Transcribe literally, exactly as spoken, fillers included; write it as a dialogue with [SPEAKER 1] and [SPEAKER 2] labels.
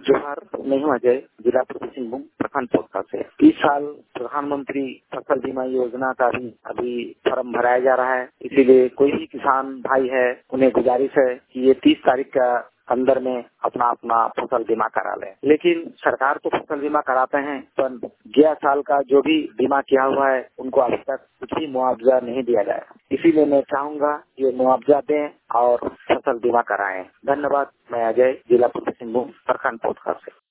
[SPEAKER 1] जोहार, मैं हूँ अजय, जिला पूर्वी सिंहभूम प्रखंड पोखरा से। इस साल प्रधानमंत्री फसल बीमा योजना का भी अभी फॉर्म भराया जा रहा है, इसीलिए कोई भी किसान भाई है उन्हें गुजारिश है कि ये तीस तारीख का अंदर में अपना अपना फसल बीमा करा लें। लेकिन सरकार तो फसल बीमा कराते हैं, पर गया साल का जो भी बीमा किया हुआ है उनको अभी तक कुछ भी मुआवजा नहीं दिया गया। इसीलिए मैं चाहूंगा ये मुआवजा दें और फसल बीमा कराएं। धन्यवाद। मैं अजय, जिला पूर्वी सिंहभूम प्रखंड पोखरा से।